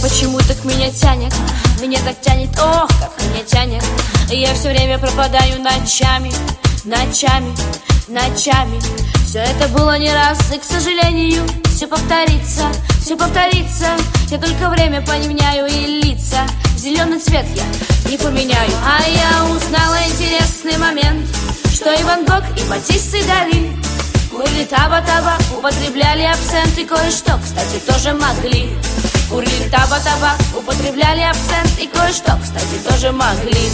почему так меня тянет. Меня так тянет, ох, как меня тянет. Я все время пропадаю ночами, ночами, ночами. Все это было не раз, и, к сожалению, все повторится, все повторится. Я только время поменяю и лица. Зеленый цвет я не поменяю. А я узнала интересный момент, что и Ван Гог, и Матисс, и Дали курили таба-табак, употребляли абсент и кое-что, кстати, тоже могли. Курили таба-табак, употребляли абсент и кое-что, кстати, тоже могли.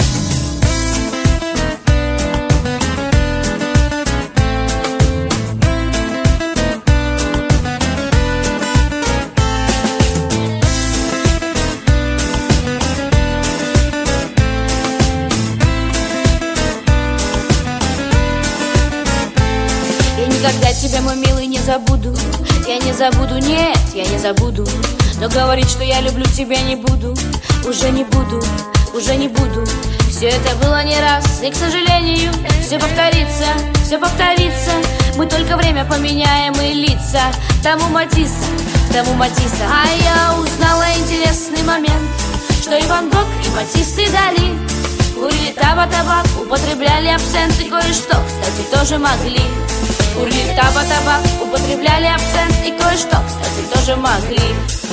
Никогда тебя, мой милый, не забуду. Я не забуду, нет, я не забуду. Но говорить, что я люблю тебя, не буду. Уже не буду, уже не буду. Все это было не раз, и, к сожалению, все повторится, все повторится. Мы только время поменяем и лица. Тому Матисса, тому Матисса. А я узнала интересный момент, что и Ван Гог, и Матисс, и Дали курили таба-табак, употребляли абсент и кое-что, кстати, тоже могли. Курили таба-табак, употребляли абсент и кое-что, кстати, тоже могли.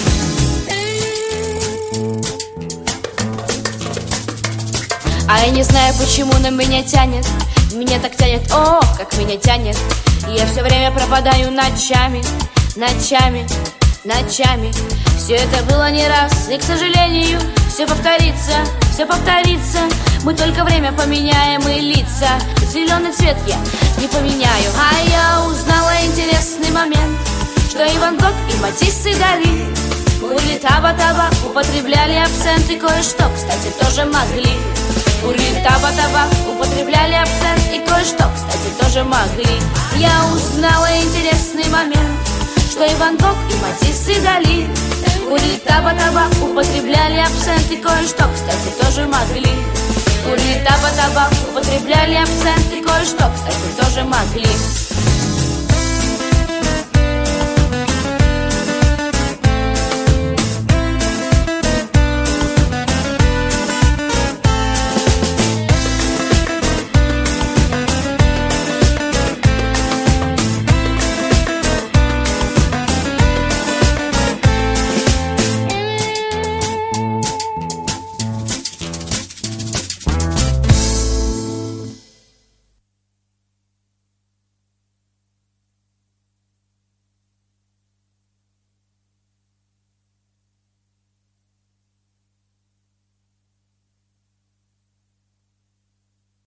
А я не знаю, почему на меня тянет. Меня так тянет, ох, как меня тянет. И я все время пропадаю ночами, ночами, ночами. Все это было не раз, и, к сожалению, все повторится, все повторится. Мы только время поменяем и лица. Зеленый цвет я не поменяю. А я узнала интересный момент, что и Ван Гог, и Матисс, и Дали курили таба-табак, употребляли абсент и кое-что, кстати, тоже могли. Курили таба-табак, употребляли абсент и кое-что, кстати, тоже могли. Я узнала интересный момент, что и Ван Гог, и Матисс, и Дали курили таба-табак, употребляли абсент и кое-что, кстати, тоже могли. Курили таба-табак, употребляли абсент и кое-что, кстати, тоже могли.